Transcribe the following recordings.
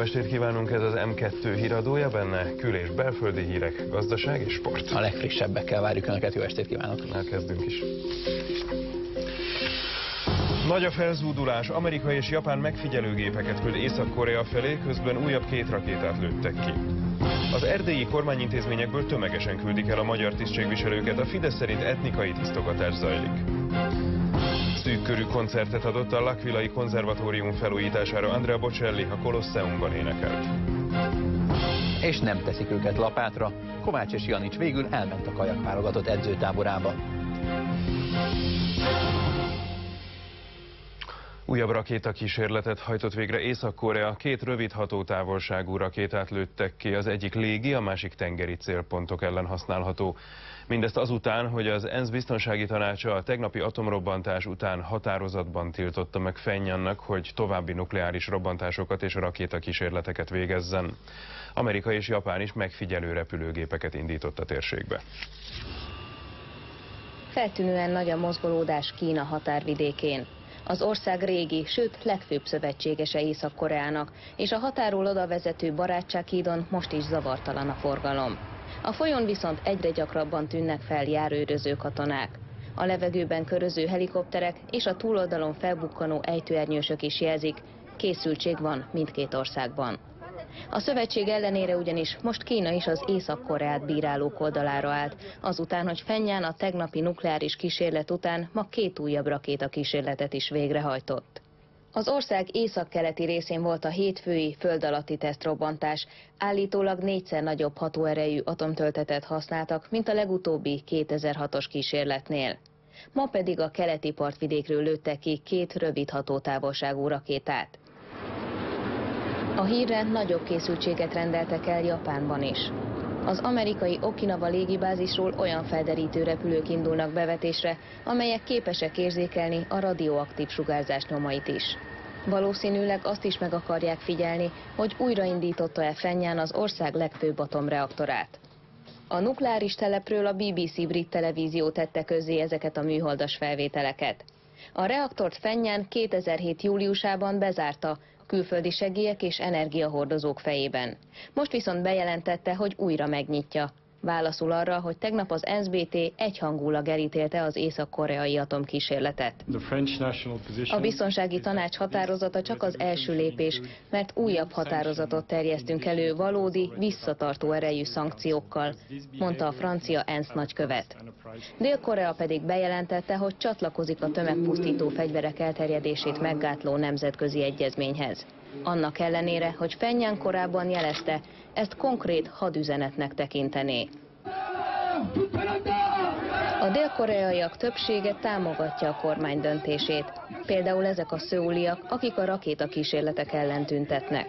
estét kívánunk, ez az M2 híradója, benne kül- és belföldi hírek, gazdaság és sport. A legfrissebbekkel várjuk Önöket, jó estét kívánok! Elkezdünk is. Nagy a felzúdulás, amerikai és japán megfigyelőgépeket küld Észak-Korea felé, közben újabb 2 rakétát lőttek ki. Az erdélyi kormányintézményekből tömegesen küldik el a magyar tisztségviselőket, a Fidesz szerint etnikai tisztogatás zajlik. Szűkkörű koncertet adott a L'Aquilai konzervatórium felújítására, Andrea Bocelli a Kolosseumban énekelt. És nem teszik őket lapátra, Kovács és Janics végül elment a kajakválogatott edzőtáborába. Újabb rakétakísérletet hajtott végre Észak-Korea, 2 rövid hatótávolságú rakétát lőttek ki, az egyik légi, a másik tengeri célpontok ellen használható. Mindezt azután, hogy az ENSZ biztonsági tanácsa a tegnapi atomrobbantás után határozatban tiltotta meg Pchenjannak, hogy további nukleáris robbantásokat és rakétakísérleteket végezzen. Amerika és Japán is megfigyelő repülőgépeket indított a térségbe. Feltűnően nagy a mozgolódás Kína határvidékén. Az ország régi, sőt legfőbb szövetségese Észak-Koreának, és a határól oda vezető barátsághídon most is zavartalan a forgalom. A folyón viszont egyre gyakrabban tűnnek fel járőröző katonák. A levegőben köröző helikopterek és a túloldalon felbukkanó ejtőernyősök is jelzik, készültség van mindkét országban. A szövetség ellenére ugyanis most Kína is az Észak-Koreát bírálók oldalára állt, azután, hogy Pchenjan a tegnapi nukleáris kísérlet után ma 2 újabb rakétakísérletet is végrehajtott. Az ország északkeleti részén volt a hétfői föld alatti tesztrobbantás. Állítólag 4-szer nagyobb hatóerejű atomtöltetet használtak, mint a legutóbbi 2006-os kísérletnél. Ma pedig a keleti partvidékről lőttek ki 2 rövid hatótávolságú rakétát. A hírre nagyobb készültséget rendeltek el Japánban is. Az amerikai Okinawa légibázisról olyan felderítő repülők indulnak bevetésre, amelyek képesek érzékelni a radioaktív sugárzás nyomait is. Valószínűleg azt is meg akarják figyelni, hogy újraindította-e Pchenjan az ország legfőbb atomreaktorát. A nukleáris telepről a BBC brit televízió tette közzé ezeket a műholdas felvételeket. A reaktort Pchenjan 2007. júliusában bezárta, külföldi segélyek és energiahordozók fejében. Most viszont bejelentette, hogy újra megnyitja. Válaszul arra, hogy tegnap az NSBT egyhangulag elítélte az észak-koreai atomkísérletet. A biztonsági tanács határozata csak az első lépés, mert újabb határozatot terjesztünk elő valódi, visszatartó erejű szankciókkal, mondta a francia ENSZ nagykövet. Dél-Korea pedig bejelentette, hogy csatlakozik a tömegpusztító fegyverek elterjedését meggátló nemzetközi egyezményhez. Annak ellenére, hogy Pchenjan korábban jelezte, ezt konkrét hadüzenetnek tekintené. A dél-koreaiak többsége támogatja a kormány döntését. Például ezek a szöuliak, akik a rakétakísérletek ellen tüntetnek.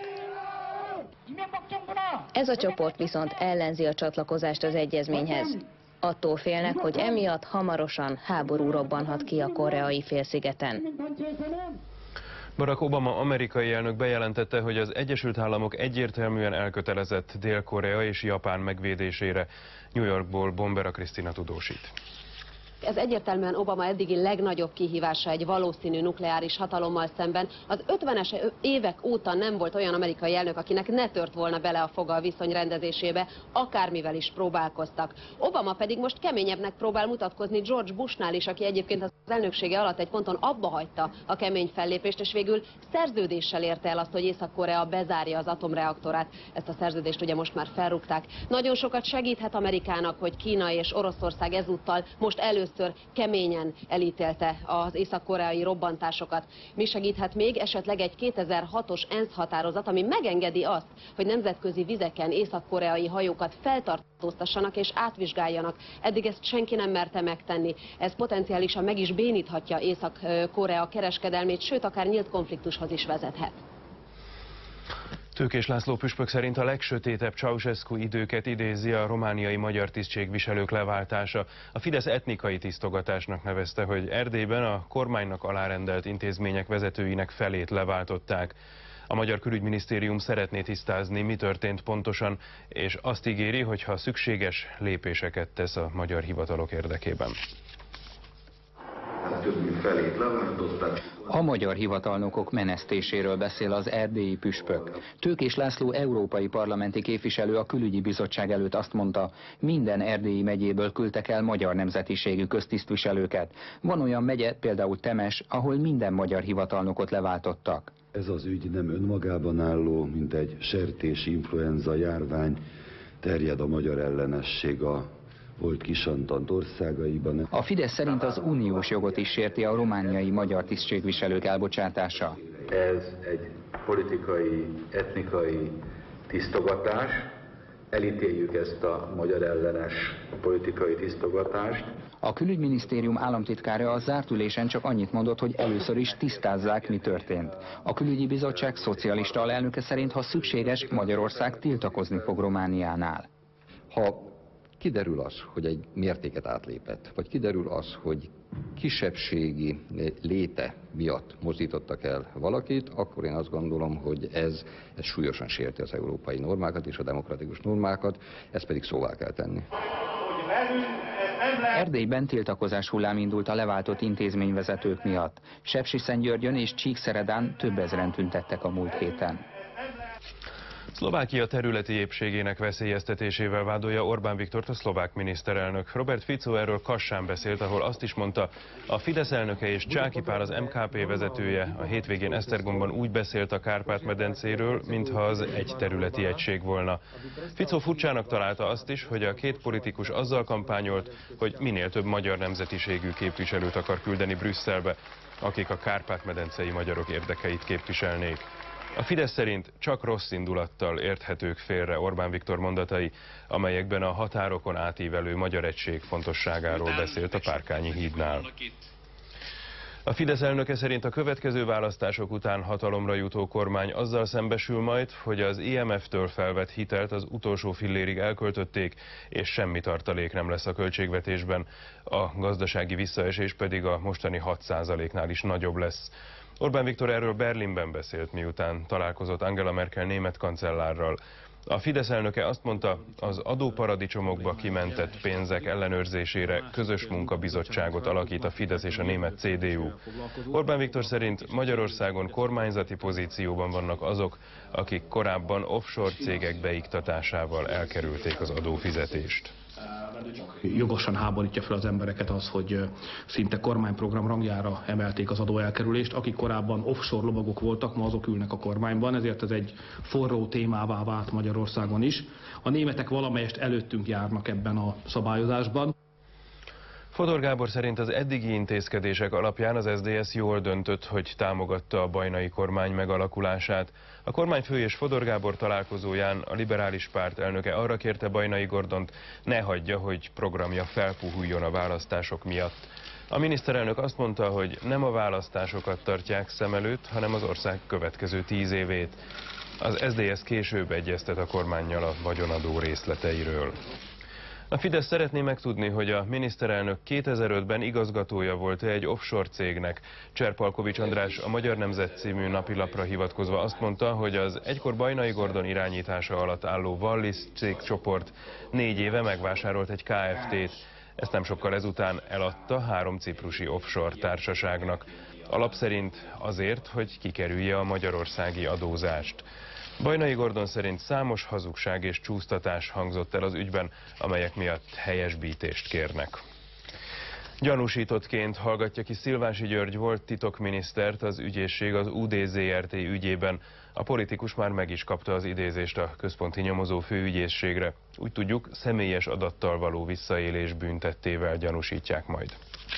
Ez a csoport viszont ellenzi a csatlakozást az egyezményhez. Attól félnek, hogy emiatt hamarosan háború robbanhat ki a koreai félszigeten. Barack Obama amerikai elnök bejelentette, hogy az Egyesült Államok egyértelműen elkötelezett Dél-Korea és Japán megvédésére. New Yorkból Bombera Krisztina tudósít. Ez egyértelműen Obama eddigi legnagyobb kihívása egy valószínű nukleáris hatalommal szemben. Az 50-es évek óta nem volt olyan amerikai elnök, akinek ne tört volna bele a foga a viszony rendezésébe, akármivel is próbálkoztak. Obama pedig most keményebbnek próbál mutatkozni George Bushnál is, aki egyébként az elnöksége alatt egy ponton abba hagyta a kemény fellépést, és végül szerződéssel érte el azt, hogy Észak-Korea bezárja az atomreaktorát. Ezt a szerződést ugye most már felrúgták. Nagyon sokat segíthet Amerikának, hogy Kína és Oroszország ezúttal most először keményen elítélte az észak-koreai robbantásokat. Mi segíthet még? Esetleg egy 2006-os ENSZ határozat, ami megengedi azt, hogy nemzetközi vizeken észak-koreai hajókat feltartóztassanak és átvizsgáljanak. Eddig ezt senki nem merte megtenni. Ez potenciálisan meg is béníthatja Észak-Korea kereskedelmét, sőt akár nyílt konfliktushoz is vezethet. Tőkés László püspök szerint a legsötétebb Ceausescu időket idézi a romániai magyar tisztségviselők leváltása. A Fidesz etnikai tisztogatásnak nevezte, hogy Erdélyben a kormánynak alárendelt intézmények vezetőinek felét leváltották. A magyar külügyminisztérium szeretné tisztázni, mi történt pontosan, és azt ígéri, hogy ha szükséges, lépéseket tesz a magyar hivatalok érdekében. több mint felét leváltozták. A magyar hivatalnokok menesztéséről beszél az erdélyi püspök. Tőkés László európai parlamenti képviselő a külügyi bizottság előtt azt mondta, minden erdélyi megyéből küldtek el magyar nemzetiségű köztisztviselőket. Van olyan megye, például Temes, ahol minden magyar hivatalnokot leváltottak. Ez az ügy nem önmagában álló, mint egy sertési influenza járvány, terjed a magyar ellenesség a volt kisantant országaiban. A Fidesz szerint az uniós jogot is sérti a romániai magyar tisztségviselők elbocsátása. Ez egy politikai, etnikai tisztogatás. Elítéljük ezt a magyar ellenes politikai tisztogatást. A külügyminisztérium államtitkára a zárt ülésen csak annyit mondott, hogy először is tisztázzák, mi történt. A külügyi bizottság szocialista alelnöke szerint, ha szükséges, Magyarország tiltakozni fog Romániánál. Ha kiderül az, hogy egy mértéket átlépett, vagy kiderül az, hogy kisebbségi léte miatt mozdítottak el valakit, akkor én azt gondolom, hogy ez súlyosan sérti az európai normákat és a demokratikus normákat, ezt pedig szóvá kell tenni. Erdélyben tiltakozás hullám indult a leváltott intézményvezetők miatt. Sepsiszentgyörgyön és Csíkszeredán több ezren tüntettek a múlt héten. Szlovákia területi épségének veszélyeztetésével vádolja Orbán Viktort a szlovák miniszterelnök. Robert Fico erről Kassán beszélt, ahol azt is mondta, a Fidesz elnöke és Csáky Pál, az MKP vezetője a hétvégén Esztergomban úgy beszélt a Kárpát-medencéről, mintha az egy területi egység volna. Fico furcsának találta azt is, hogy a két politikus azzal kampányolt, hogy minél több magyar nemzetiségű képviselőt akar küldeni Brüsszelbe, akik a Kárpát-medencei magyarok érdekeit képviselnék. A Fidesz szerint csak rossz indulattal érthetők félre Orbán Viktor mondatai, amelyekben a határokon átívelő magyar egység fontosságáról beszélt a Párkányi hídnál. A Fidesz elnöke szerint a következő választások után hatalomra jutó kormány azzal szembesül majd, hogy az IMF-től felvett hitelt az utolsó fillérig elköltötték, és semmi tartalék nem lesz a költségvetésben, a gazdasági visszaesés pedig a mostani 6%-nál is nagyobb lesz. Orbán Viktor erről Berlinben beszélt, miután találkozott Angela Merkel német kancellárral. A Fidesz elnöke azt mondta, az adóparadicsomokba kimentett pénzek ellenőrzésére közös munkabizottságot alakít a Fidesz és a német CDU. Orbán Viktor szerint Magyarországon kormányzati pozícióban vannak azok, akik korábban offshore cégek beiktatásával elkerülték az adófizetést. Jogosan háborítja fel az embereket az, hogy szinte kormányprogram rangjára emelték az adóelkerülést. Akik korábban offshore lobogok voltak, ma azok ülnek a kormányban, ezért ez egy forró témává vált Magyarországon is. A németek valamelyest előttünk járnak ebben a szabályozásban. Fodor Gábor szerint az eddigi intézkedések alapján az SZDSZ jól döntött, hogy támogatta a bajnai kormány megalakulását. A kormányfő és Fodor Gábor találkozóján a liberális párt elnöke arra kérte Bajnai Gordont, ne hagyja, hogy programja felpuhuljon a választások miatt. A miniszterelnök azt mondta, hogy nem a választásokat tartják szem előtt, hanem az ország következő 10 évét. Az SZDSZ később egyeztet a kormánnyal a vagyonadó részleteiről. A Fidesz szeretné megtudni, hogy a miniszterelnök 2005-ben igazgatója volt-e egy offshore cégnek. Cserpalkovics András a Magyar Nemzet című napilapra hivatkozva azt mondta, hogy az egykor Bajnai Gordon irányítása alatt álló Wallis cégcsoport 4 éve megvásárolt egy Kft-t. Ezt nem sokkal ezután eladta 3 ciprusi offshore társaságnak. Alap szerint azért, hogy kikerülje a magyarországi adózást. Bajnai Gordon szerint számos hazugság és csúsztatás hangzott el az ügyben, amelyek miatt helyesbítést kérnek. Gyanúsítottként hallgatja ki Szilvási György volt titokminisztert az ügyészség az UD-ZRT ügyében. A politikus már meg is kapta az idézést a központi nyomozó főügyészségre. Úgy tudjuk, személyes adattal való visszaélés bűntettével gyanúsítják majd.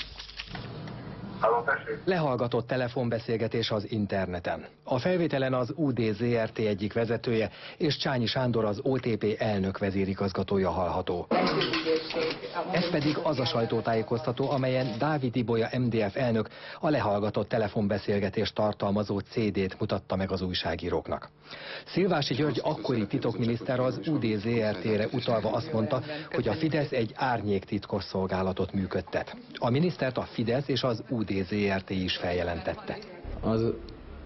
Lehallgatott telefonbeszélgetés az interneten. A felvételen az UD-ZRT egyik vezetője és Csányi Sándor az OTP elnök vezérigazgatója hallható. Ez pedig az a sajtótájékoztató, amelyen Dávid Ibolya MDF elnök a lehallgatott telefonbeszélgetést tartalmazó CD-t mutatta meg az újságíróknak. Szilvási György akkori titokminiszter az UD-ZRT-re utalva azt mondta, hogy a Fidesz egy árnyék titkosszolgálatot működtet. A minisztert a Fidesz és az UD-ZRT is feljelentette. Az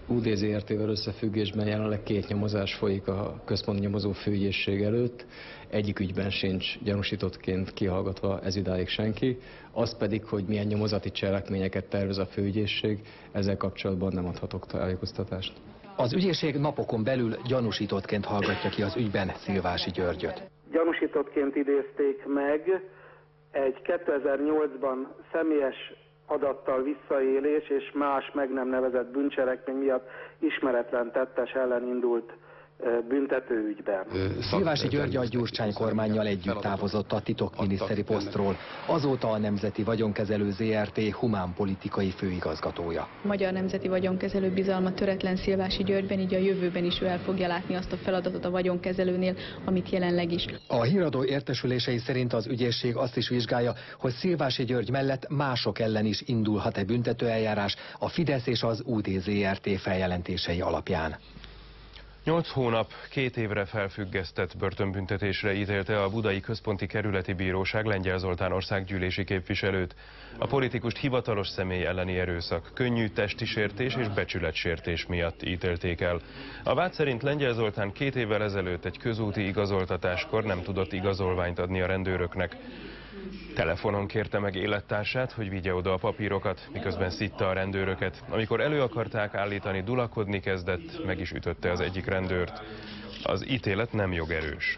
UD-ZRT-vel összefüggésben jelenleg 2 nyomozás folyik a központi nyomozó főügyészség előtt. Egyik ügyben sincs gyanúsítottként kihallgatva ezidáig senki. Az pedig, hogy milyen nyomozati cselekményeket tervez a főügyészség, ezzel kapcsolatban nem adhatok tájékoztatást. Az ügyészség napokon belül gyanúsítottként hallgatja ki az ügyben Szilvási Györgyöt. Gyanúsítottként idézték meg egy 2008-ban személyes adattal visszaélés és más meg nem nevezett bűncselekmény miatt ismeretlen tettes ellen indult büntetőügyben. Szilvási György a Gyurcsány kormánnyal együtt távozott a titokminiszteri posztról. Azóta a Nemzeti Vagyonkezelő ZRT humánpolitikai főigazgatója. A Magyar Nemzeti Vagyonkezelő bizalma töretlen Szilvási Györgyben, így a jövőben is ő el fogja látni azt a feladatot a vagyonkezelőnél, amit jelenleg is. A híradó értesülései szerint az ügyészség azt is vizsgálja, hogy Szilvási György mellett mások ellen is indulhat-e büntetőeljárás a Fidesz és az UD-ZRT feljelentései alapján. 8 hónap, 2 évre felfüggesztett börtönbüntetésre ítélte a Budai Központi Kerületi Bíróság Lengyel Zoltán országgyűlési képviselőt. A politikust hivatalos személy elleni erőszak, könnyű testi sértés és becsületsértés miatt ítélték el. A vád szerint Lengyel Zoltán 2 évvel ezelőtt egy közúti igazoltatáskor nem tudott igazolványt adni a rendőröknek. Telefonon kérte meg élettársát, hogy vigye oda a papírokat, miközben szitta a rendőröket. Amikor elő akarták állítani, dulakodni kezdett, meg is ütötte az egyik rendőrt. Az ítélet nem jogerős.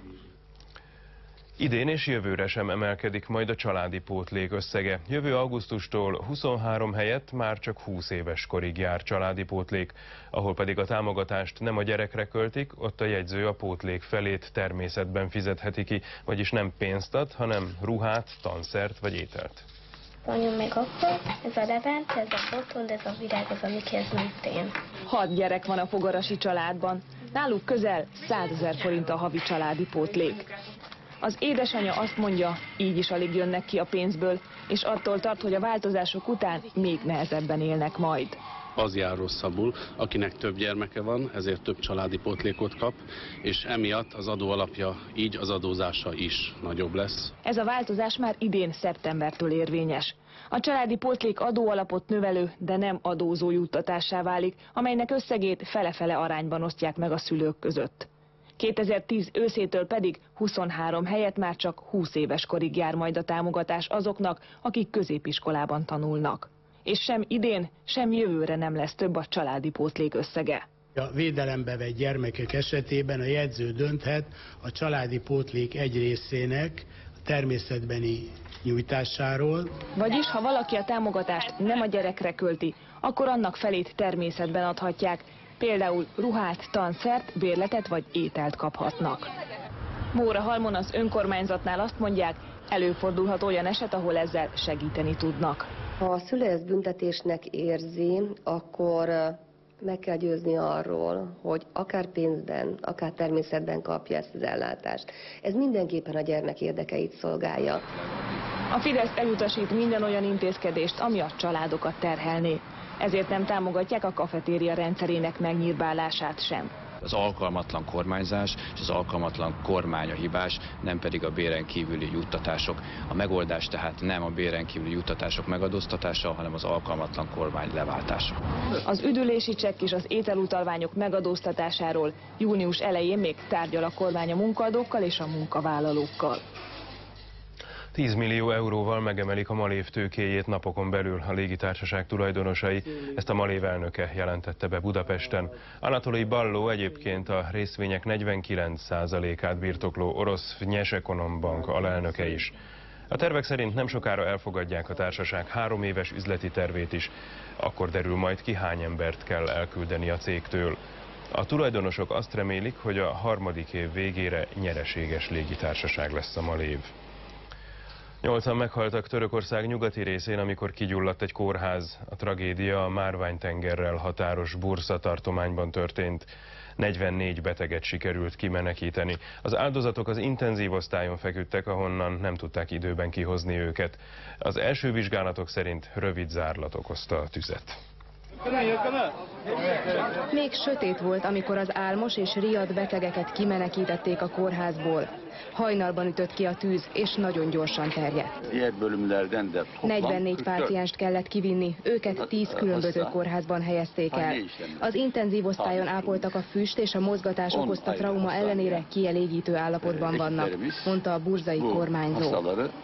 Idén és jövőre sem emelkedik majd a családi pótlék összege. Jövő augusztustól 23 helyett már csak 20 éves korig jár családi pótlék, ahol pedig a támogatást nem a gyerekre költik, ott a jegyző a pótlék felét természetben fizetheti ki, vagyis nem pénzt ad, hanem ruhát, tanszert vagy ételt. Anyum megkapta, ez a levelt, ez a fotón, ez a virág az, amikhez nőttél. 6 gyerek van a fogarasi családban. Náluk közel 100 000 forint a havi családi pótlék. Az édesanyja azt mondja, így is alig jönnek ki a pénzből, és attól tart, hogy a változások után még nehezebben élnek majd. Az jár rosszabbul, akinek több gyermeke van, ezért több családi pótlékot kap, és emiatt az adóalapja, így az adózása is nagyobb lesz. Ez a változás már idén szeptembertől érvényes. A családi pótlék adóalapot növelő, de nem adózó juttatássá válik, amelynek összegét fele-fele arányban osztják meg a szülők között. 2010 őszétől pedig 23 helyett már csak 20 éves korig jár majd a támogatás azoknak, akik középiskolában tanulnak. És sem idén, sem jövőre nem lesz több a családi pótlék összege. A védelembe vett gyermekek esetében a jegyző dönthet a családi pótlék egy részének a természetbeni nyújtásáról. Vagyis, ha valaki a támogatást nem a gyerekre költi, akkor annak felét természetben adhatják, például ruhát, tanszert, bérletet vagy ételt kaphatnak. Mórahalmon az önkormányzatnál azt mondják, előfordulhat olyan eset, ahol ezzel segíteni tudnak. Ha a szülő ezt büntetésnek érzi, akkor meg kell győzni arról, hogy akár pénzben, akár természetben kapja ezt az ellátást. Ez mindenképpen a gyermek érdekeit szolgálja. A Fidesz elutasít minden olyan intézkedést, ami a családokat terhelné. Ezért nem támogatják a kafetéria rendszerének megnyírbálását sem. Az alkalmatlan kormányzás és az alkalmatlan kormány a hibás, nem pedig a béren kívüli juttatások. A megoldás tehát nem a béren kívüli juttatások megadóztatása, hanem az alkalmatlan kormány leváltása. Az üdülési csekk és az ételutalványok megadóztatásáról június elején még tárgyal a kormány a munkaadókkal és a munkavállalókkal. 10 millió euróval megemelik a Malév tőkéjét napokon belül a légitársaság tulajdonosai. Ezt a Malév elnöke jelentette be Budapesten. Anatolij Balló egyébként a részvények 49%-át birtokló orosz Vnyesekonom Bank alelnöke is. A tervek szerint nem sokára elfogadják a társaság 3 éves üzleti tervét is. Akkor derül majd ki, hány embert kell elküldeni a cégtől. A tulajdonosok azt remélik, hogy a 3. év végére nyereséges légitársaság lesz a Malév. 8-an meghaltak Törökország nyugati részén, amikor kigyulladt egy kórház. A tragédia a Márvány-tengerrel határos Bursa tartományban történt. 44 beteget sikerült kimenekíteni. Az áldozatok az intenzív osztályon feküdtek, ahonnan nem tudták időben kihozni őket. Az első vizsgálatok szerint rövid zárlat okozta a tüzet. Még sötét volt, amikor az álmos és riadt betegeket kimenekítették a kórházból. Hajnalban ütött ki a tűz, és nagyon gyorsan terjedt. 44 pácienst kellett kivinni, őket 10 különböző kórházban helyezték el. Az intenzív osztályon ápoltak a füst és a mozgatás okozta trauma ellenére kielégítő állapotban vannak, mondta a burzai kormányzó.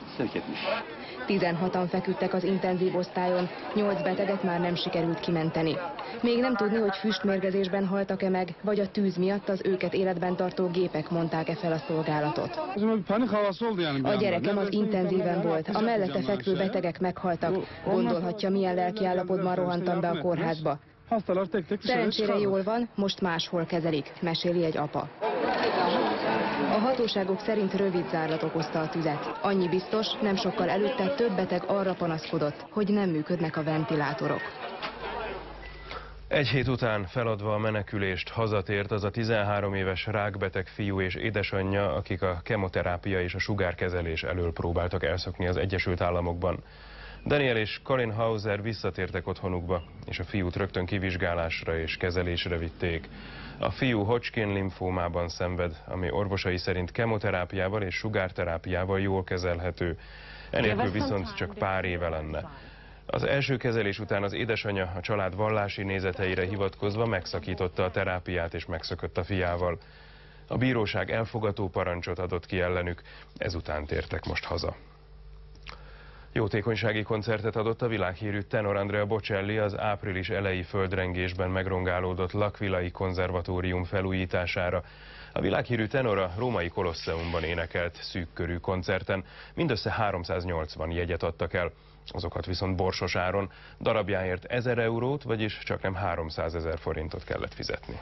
16-an feküdtek az intenzív osztályon, 8 beteget már nem sikerült kimenteni. Még nem tudni, hogy füstmérgezésben haltak-e meg, vagy a tűz miatt az őket életben tartó gépek mondták-e fel a szolgálatot. A gyerekem az intenzíven volt, a mellette fekvő betegek meghaltak. Gondolhatja, milyen lelki állapotban rohantam be a kórházba. Szerencsére jól van, most máshol kezelik, meséli egy apa. A hatóságok szerint rövid zárlat okozta a tüzet. Annyi biztos, nem sokkal előtte több beteg arra panaszkodott, hogy nem működnek a ventilátorok. Egy hét után feladva a menekülést hazatért az a 13 éves rákbeteg fiú és édesanyja, akik a kemoterápia és a sugárkezelés elől próbáltak elszokni az Egyesült Államokban. Daniel és Colin Hauser visszatértek otthonukba, és a fiút rögtön kivizsgálásra és kezelésre vitték. A fiú Hodgkin limfómában szenved, ami orvosai szerint kemoterápiával és sugárterápiával jól kezelhető. Enélkül viszont csak pár éve lenne. Az első kezelés után az édesanyja a család vallási nézeteire hivatkozva megszakította a terápiát és megszökött a fiával. A bíróság elfogató parancsot adott ki ellenük, ezután tértek most haza. Jótékonysági koncertet adott a világhírű tenor Andrea Bocelli az április eleji földrengésben megrongálódott L'Aquilai konzervatórium felújítására. A világhírű tenor a római Kolosseumban énekelt szűkkörű koncerten, mindössze 380 jegyet adtak el, azokat viszont borsos áron, darabjáért 1000 eurót, vagyis csaknem 300 000 forintot kellett fizetni.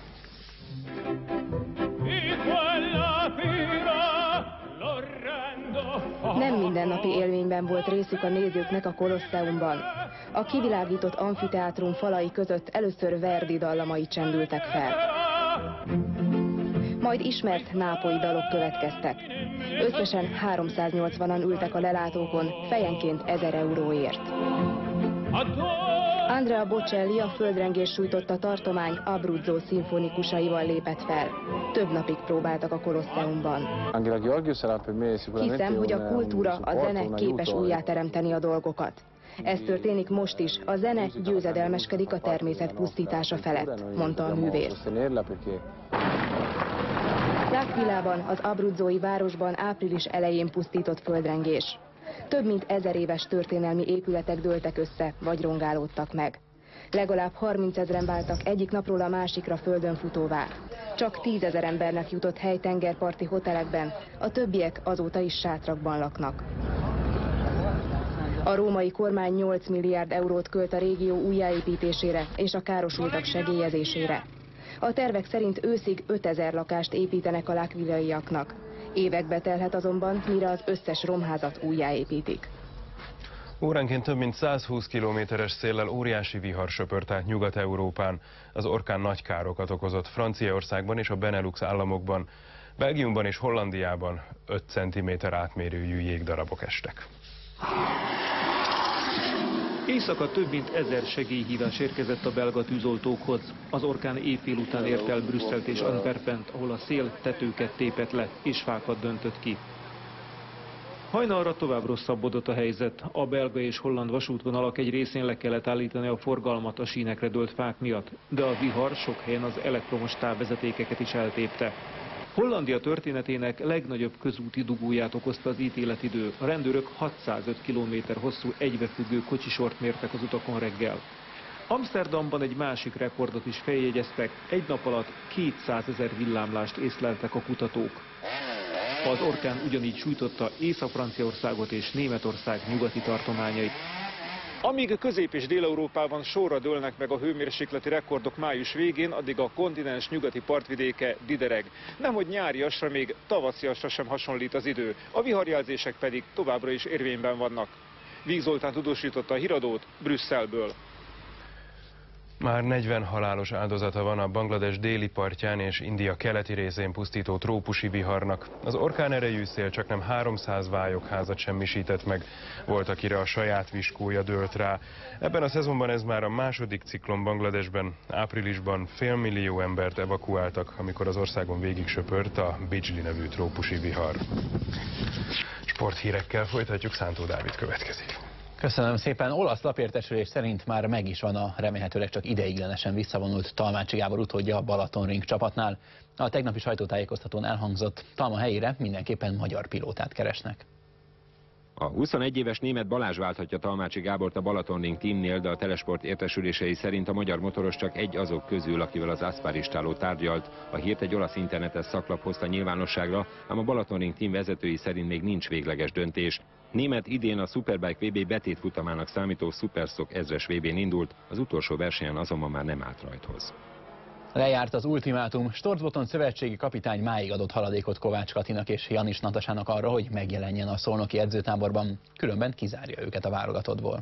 Nem mindennapi élményben volt részük a nézőknek a Kolosseumban. A kivilágított amfiteátrum falai között először Verdi dallamai csendültek fel. Majd ismert nápolyi dalok következtek. Összesen 380-an ültek a lelátókon, fejenként 1000 euróért. Andrea Bocelli a földrengés sújtotta tartomány Abruzzo szimfonikusaival lépett fel. Több napig próbáltak a Kolosseumban. Hiszem, hogy a kultúra, a zene képes újjáteremteni a dolgokat. Ez történik most is, a zene győzedelmeskedik a természet pusztítása felett, mondta a művész. L'Aquilában, az abruzzói városban április elején pusztított földrengés. Több mint 1000 éves történelmi épületek dőltek össze, vagy rongálódtak meg. Legalább 30 000-en váltak egyik napról a másikra földönfutóvá. Csak 10 000 embernek jutott hely tengerparti hotelekben, a többiek azóta is sátrakban laknak. A római kormány 8 milliárd eurót költ a régió újjáépítésére és a károsultak segélyezésére. A tervek szerint őszig 5000 lakást építenek a l'Aquilaiaknak. Évekbe telhet azonban, mire az összes romházat újjáépítik. Óránként több mint 120 kilométeres széllel óriási vihar söpört át Nyugat-Európán. Az orkán nagy károkat okozott Franciaországban és a Benelux államokban. Belgiumban és Hollandiában 5 cm átmérőjű jégdarabok estek. Éjszaka több mint 1000 segélyhívás érkezett a belga tűzoltókhoz. Az orkán éjfél után ért el Brüsszelt és Antwerpent, ahol a szél tetőket tépett le és fákat döntött ki. Hajnalra tovább rosszabbodott a helyzet. A belga és holland vasútvonalak egy részén le kellett állítani a forgalmat a sínekre dőlt fák miatt, de a vihar sok helyen az elektromos távvezetékeket is eltépte. Hollandia történetének legnagyobb közúti dugóját okozta az ítéletidő. A rendőrök 605 km hosszú egybefüggő kocsisort mértek az utakon reggel. Amsterdamban egy másik rekordot is feljegyeztek, egy nap alatt 200 000 villámlást észleltek a kutatók. Az orkán ugyanígy sújtotta Észak-Franciaországot és Németország nyugati tartományait. Amíg Közép- és Dél-Európában sorra dőlnek meg a hőmérsékleti rekordok május végén, addig a kontinens nyugati partvidéke didereg. Nemhogy nyáriasra, még tavasziasra sem hasonlít az idő, a viharjelzések pedig továbbra is érvényben vannak. Víg Zoltán tudósította a híradót Brüsszelből. Már 40 halálos áldozata van a Banglades déli partján és India keleti részén pusztító trópusi viharnak. Az orkán erejű szél csaknem 300 vályokházat semmisített meg, volt, akire a saját viskója dőlt rá. Ebben a szezonban ez már a második ciklon Bangladesben. Áprilisban félmillió embert evakuáltak, amikor az országon végig söpört a Bijli nevű trópusi vihar. Sporthírekkel folytatjuk, Szántó Dávid következik. Köszönöm szépen. Olasz lapértesülés szerint már meg is van a remélhetőleg csak ideiglenesen visszavonult Talmácsi Gábor utódja a Balatonring csapatnál. A tegnapi sajtótájékoztatón elhangzott, Talma helyére mindenképpen magyar pilótát keresnek. A 21 éves német Balázs válthatja Talmácsi Gábort a Balatonring Teamnél, de a Telesport értesülései szerint a magyar motoros csak egy azok közül, akivel az Asparistáló tárgyalt. A hírt egy olasz internetes szaklap hozta nyilvánosságra, ám a Balatonring Team vezetői szerint még nincs végleges döntés. Német idén a Superbike VB betétfutamának számító Superstock 1000-es VB-n indult, az utolsó versenyen azonban már nem állt rajthoz. Lejárt az ultimátum. Storzboton szövetségi kapitány máig adott haladékot Kovács Katinak és Janis Natasának arra, hogy megjelenjen a szolnoki edzőtáborban, különben kizárja őket a válogatottból.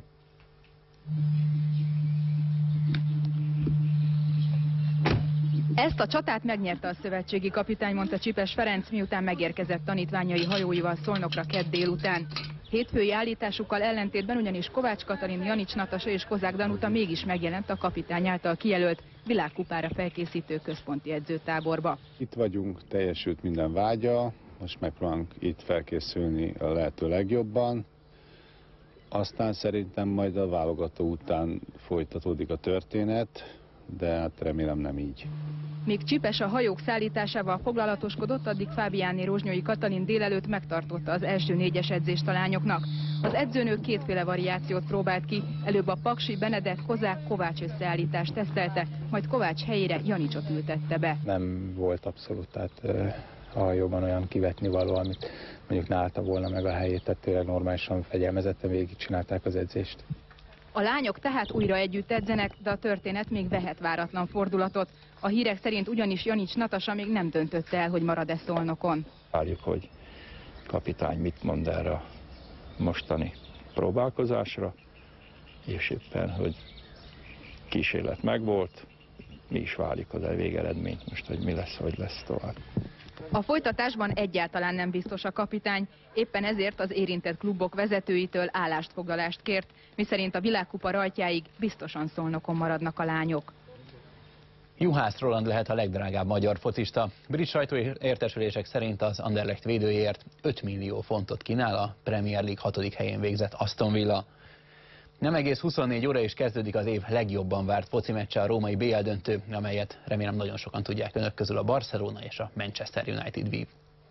Ezt a csatát megnyerte a szövetségi kapitány, mondta Csipes Ferenc, miután megérkezett tanítványai hajóival Szolnokra kedd délután. Hétfői állításukkal ellentétben ugyanis Kovács Katalin, Janics Natasa és Kozák Danuta mégis megjelent a kapitány által kijelölt világkupára felkészítő központi edzőtáborba. Itt vagyunk, teljesült minden vágya, most megpróbálunk itt felkészülni a lehető legjobban. Aztán szerintem majd a válogató után folytatódik a történet, de hát remélem nem így. Míg Csipes a hajók szállításával foglalatoskodott, addig Fábiáné Rozsnyói Katalin délelőtt megtartotta az első négyes edzést a lányoknak. Az edzőnő kétféle variációt próbált ki, előbb a Paksi, Benedek, Kozák, Kovács összeállítást tesztelte, majd Kovács helyére Janicsot ültette be. Nem volt abszolút, tehát a hajóban olyan kivetni való, amit mondjuk ne állta volna meg a helyét, tehát tényleg normálisan, fegyelmezetten végigcsinálták az edzést. A lányok tehát újra együtt edzenek, de a történet még vehet váratlan fordulatot. A hírek szerint ugyanis Janics Natasa még nem döntötte el, hogy marad-e Szolnokon. Várjuk, hogy kapitány mit mond erre a mostani próbálkozásra, és éppen, hogy kísérlet megvolt, mi is várjuk az végeredményt most, hogy mi lesz, hogy lesz tovább. A folytatásban egyáltalán nem biztos a kapitány, éppen ezért az érintett klubok vezetőitől állásfoglalást kért, miszerint a világkupa rajtjáig biztosan Szolnokon maradnak a lányok. Juhász Roland lehet a legdrágább magyar focista. Brit sajtóértesülések szerint az Anderlecht védőjéért 5 millió fontot kínál a Premier League 6. helyén végzett Aston Villa. Nem egész 24 óra is kezdődik az év legjobban várt foci meccse, a római BL döntő, amelyet remélem nagyon sokan tudják önök közül, a Barcelona és a Manchester United vív.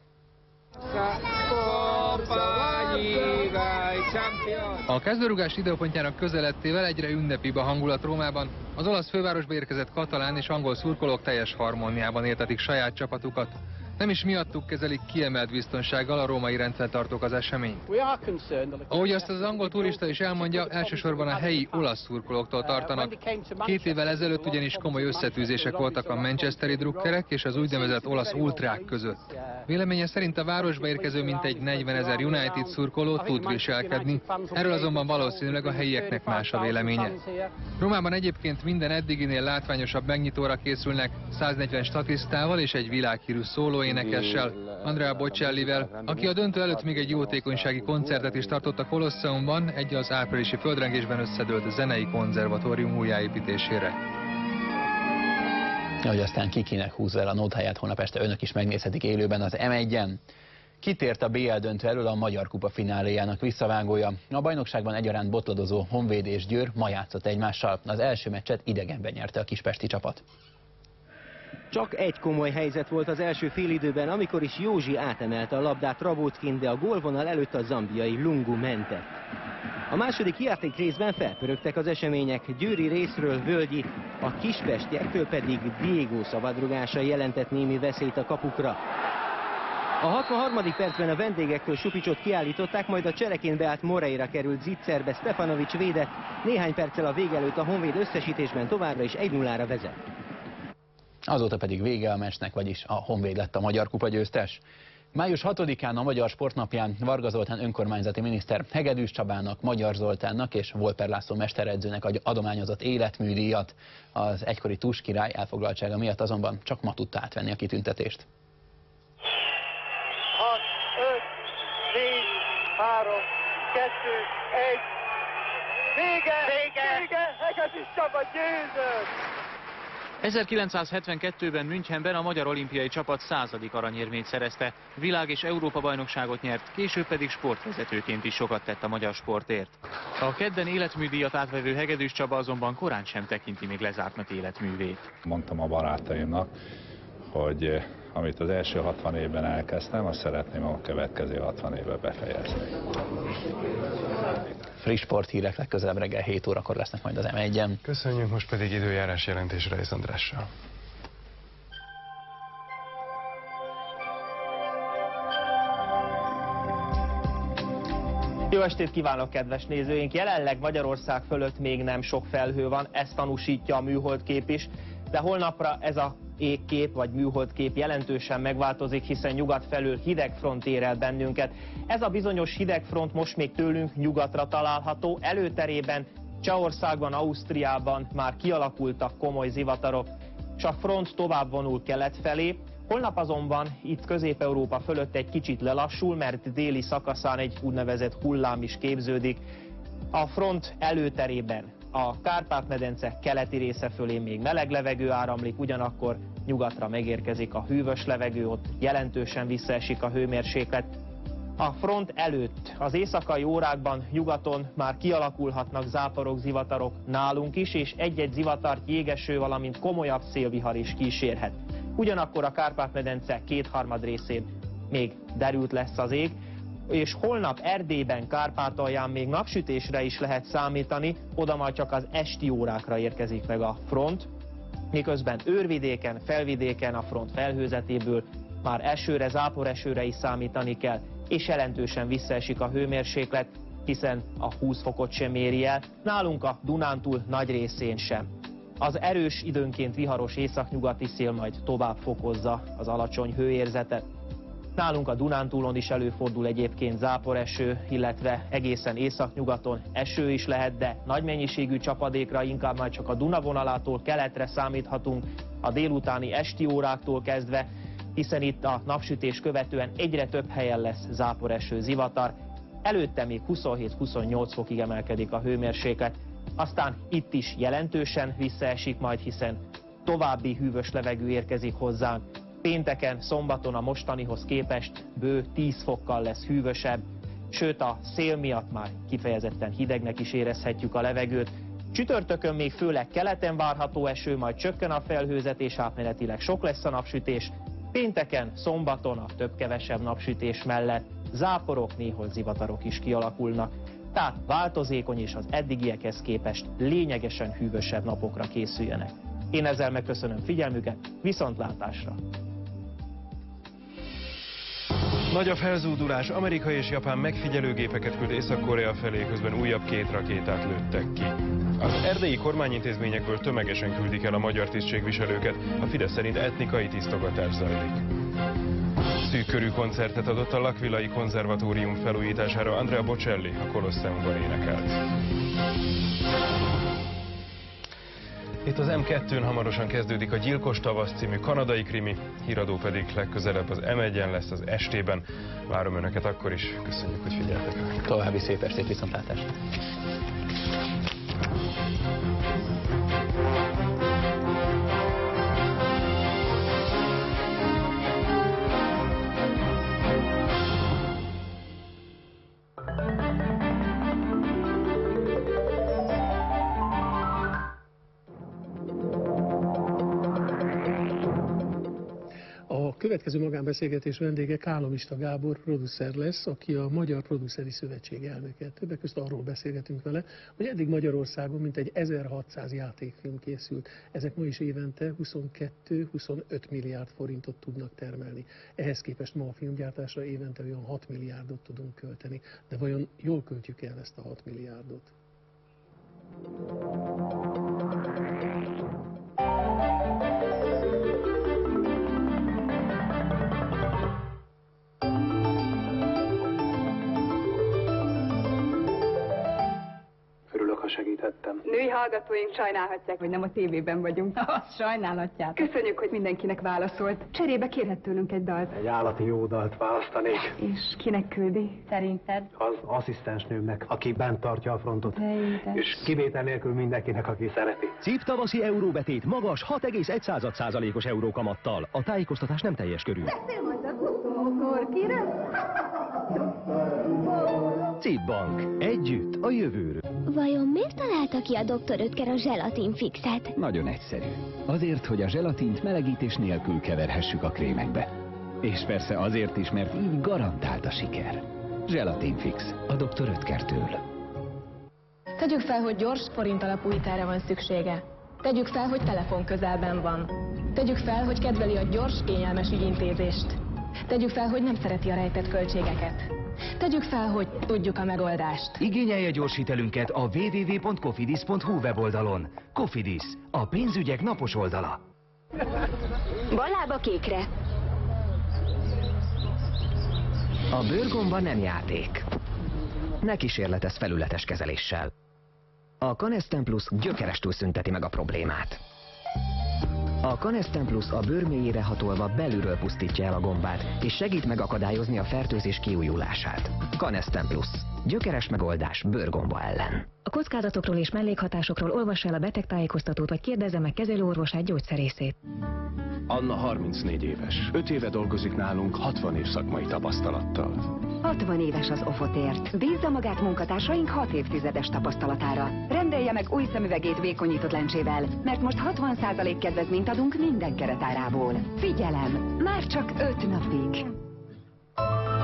A kezdőrugás időpontjának közeledtével egyre ünnepibb a hangulat Rómában. Az olasz fővárosba érkezett katalán és angol szurkolók teljes harmóniában éltetik saját csapatukat. Nem is miattuk kezelik kiemelt biztonsággal a római rendfenntartók az eseményt. Ahogy azt az angol turista is elmondja, elsősorban a helyi olasz szurkolóktól tartanak. 2 évvel ezelőtt ugyanis komoly összetűzések voltak a manchesteri drukkerek és az úgynevezett olasz ultrák között. Véleménye szerint a városba érkező mintegy 40 000 United szurkoló tud viselkedni, erről azonban valószínűleg a helyieknek más a véleménye. Rómában egyébként minden eddiginél látványosabb megnyitóra készülnek, 140 statisztával és egy világhírű szólóénekessel, Andrea Bocellivel, aki a döntő előtt még egy jótékonysági koncertet is tartott a Kolosseumban, egy az áprilisi földrengésben összedőlt zenei konzervatórium újjáépítésére. Hogy aztán kikinek húzza el a nótáját, holnap este önök is megnézhetik élőben az M1-en. Kitért a BL döntő elől a Magyar Kupa fináléjának visszavágója. A bajnokságban egyaránt botladozó Honvéd és Győr ma játszott egymással. Az első meccset idegenben nyerte a kispesti csapat. Csak egy komoly helyzet volt az első félidőben, amikor is Józsi átemelte a labdát Rabóckin, de a gólvonal előtt a zambiai Lungu mentett. A második játék részben felpörögtek az események, győri részről Völgyi, a kispestiektől pedig Diego szabadrugása jelentett némi veszélyt a kapukra. A 63. percben a vendégektől Supicsot kiállították, majd a csereként beállt Moreira került zicserbe, Stefanovics védett, néhány perccel a vége előtt a Honvéd összesítésben továbbra is 1-0-ra vezet. Azóta pedig vége a meccsnek, vagyis a Honvéd lett a Magyar Kupa győztes. Május 6-án a Magyar Sportnapján Varga Zoltán önkormányzati miniszter Hegedűs Csabának, Magyar Zoltánnak és Volper László mesteredzőnek adományozott életműdíjat. Az egykori Tus király elfoglaltsága miatt azonban csak ma tudta átvenni a kitüntetést. 6, 5, 4, 3, 2, 1. Vége! Hegedűs Csaba győzött! 1972-ben Münchenben a magyar olimpiai csapat 100. aranyérmét szerezte, világ- és Európa-bajnokságot nyert, később pedig sportvezetőként is sokat tett a magyar sportért. A kedden életműdíjat átvevő Hegedűs Csaba azonban korán sem tekinti még lezártnak életművét. Mondtam a barátaimnak, hogy amit az első 60 évben elkezdtem, azt szeretném a következő 60 évben befejezni. Friss sporthírek legközelebb reggel 7 órakor lesznek majd az M1-en. Köszönjük, most pedig időjárás jelentésre Rész Andrással. Jó estét kívánok, kedves nézőink! Jelenleg Magyarország fölött még nem sok felhő van, ezt tanúsítja a műholdkép is, de holnapra ez a égkép vagy műholdkép jelentősen megváltozik, hiszen nyugat felől hidegfront ér el bennünket. Ez a bizonyos hidegfront most még tőlünk nyugatra található, előterében Csehországban, Ausztriában már kialakultak komoly zivatarok, és a front tovább vonul kelet felé. Holnap azonban itt Közép-Európa fölött egy kicsit lelassul, mert déli szakaszán egy úgynevezett hullám is képződik. A front előterében a Kárpát-medence keleti része fölé még meleg levegő áramlik, ugyanakkor nyugatra megérkezik a hűvös levegő, ott jelentősen visszaesik a hőmérséklet. A front előtt az éjszakai órákban nyugaton már kialakulhatnak záporok, zivatarok nálunk is, és egy-egy zivatart jégeső, valamint komolyabb szélvihar is kísérhet. Ugyanakkor a Kárpát-medence kétharmad részén még derült lesz az ég, és holnap Erdélyben, Kárpátalján még napsütésre is lehet számítani, oda majd csak az esti órákra érkezik meg a front, miközben őrvidéken, felvidéken a front felhőzetéből már esőre, záporesőre is számítani kell, és jelentősen visszaesik a hőmérséklet, hiszen a 20 fokot sem éri el, nálunk a Dunántúl nagy részén sem. Az erős, időnként viharos északnyugati szél majd tovább fokozza az alacsony hőérzetet. Nálunk a Dunántúlon is előfordul egyébként záporeső, illetve egészen északnyugaton eső is lehet, de nagy mennyiségű csapadékra inkább már csak a Duna vonalától keletre számíthatunk a délutáni esti óráktól kezdve, hiszen itt a napsütés követően egyre több helyen lesz záporeső, zivatar. Előtte még 27-28 fokig emelkedik a hőmérséklet, aztán itt is jelentősen visszaesik majd, hiszen további hűvös levegő érkezik hozzánk. Pénteken, szombaton a mostanihoz képest bő 10 fokkal lesz hűvösebb, sőt a szél miatt már kifejezetten hidegnek is érezhetjük a levegőt. Csütörtökön még főleg keleten várható eső, majd csökken a felhőzet és átmenetileg sok lesz a napsütés. Pénteken, szombaton a több-kevesebb napsütés mellett záporok, néhol zivatarok is kialakulnak. Tehát változékony és az eddigiekhez képest lényegesen hűvösebb napokra készüljenek. Én ezzel megköszönöm figyelmüket, viszontlátásra! Nagy a felzúdulás, Amerika és Japán megfigyelőgépeket küld Észak-Korea felé, közben újabb 2 rakétát lőttek ki. Az erdélyi kormányintézményekből tömegesen küldik el a magyar tisztségviselőket, a Fidesz szerint etnikai tisztogatás zajlik. Szűkkörű koncertet adott a L'Aquilai konzervatórium felújítására, Andrea Bocelli a Colosseumban énekelt. Itt az M2-n hamarosan kezdődik a Gyilkos tavasz című kanadai krimi, híradó pedig legközelebb az M1-en lesz az estében. Várom Önöket akkor is, köszönjük, hogy figyeltek. További szép estét, viszontlátásra! A következő magánbeszélgetés vendége Kálomista Gábor producer lesz, aki a Magyar Produceri Szövetség elnöke. Többek között arról beszélgetünk vele, hogy eddig Magyarországon mintegy 1600 játékfilm készült. Ezek ma is évente 22-25 milliárd forintot tudnak termelni. Ehhez képest ma a filmgyártásra évente olyan 6 milliárdot tudunk költeni. De vajon jól költjük el ezt a 6 milliárdot? ha segíthettem. Női hallgatóink sajnálhatják, hogy nem a tévében vagyunk. Azt sajnálhatják. Köszönjük, hogy mindenkinek válaszolt. Cserébe kérhet tőlünk egy dalt. Egy állati jó dalt választanék. És kinek küldi? Szerinted? Az asszisztensnőmnek, aki bent tartja a frontot. Édes. És kivétel nélkül mindenkinek, aki szereti. Szép tavaszi euróbetét magas 6,1%-os eurókamattal. A tájékoztatás nem teljes körű. Szép Bank. Együtt a jövőről. Vajon miért találta ki a Dr. Oetker a zselatinfixet? Nagyon egyszerű. Azért, hogy a zselatint melegítés nélkül keverhessük a krémekbe. És persze azért is, mert így garantált a siker. Zselatinfix. A Dr. Oetkertől. Tegyük fel, hogy gyors forint alapú hitelre van szüksége. Tegyük fel, hogy telefon közelben van. Tegyük fel, hogy kedveli a gyors, kényelmes ügyintézést. Tegyük fel, hogy nem szereti a rejtett költségeket. Tegyük fel, hogy tudjuk a megoldást. Igényelje gyors hitelünket a www.cofidis.hu weboldalon. Cofidis, a pénzügyek napos oldala. Bal lába kékre. A bőrgomba nem játék. Ne kísérletezz felületes kezeléssel. A Canesten Plus gyökerestül szünteti meg a problémát. A Canesten Plus a bőr mélyére hatolva belülről pusztítja el a gombát, és segít megakadályozni a fertőzés kiújulását. Canesten Plus. Gyökeres megoldás bőrgomba ellen. A kockázatokról és mellékhatásokról olvassa el a betegtájékoztatót, vagy kérdezze meg kezelőorvosát, gyógyszerészét. Anna 34 éves. 5 éve dolgozik nálunk 60 év szakmai tapasztalattal. 60 éves az Ofotért. Bízza magát munkatársaink 6 évtizedes tapasztalatára. Rendelje meg új szemüvegét vékonyított lencsével, mert most 60% kedvezményt adunk minden keretárából. Figyelem! Már csak 5 napig!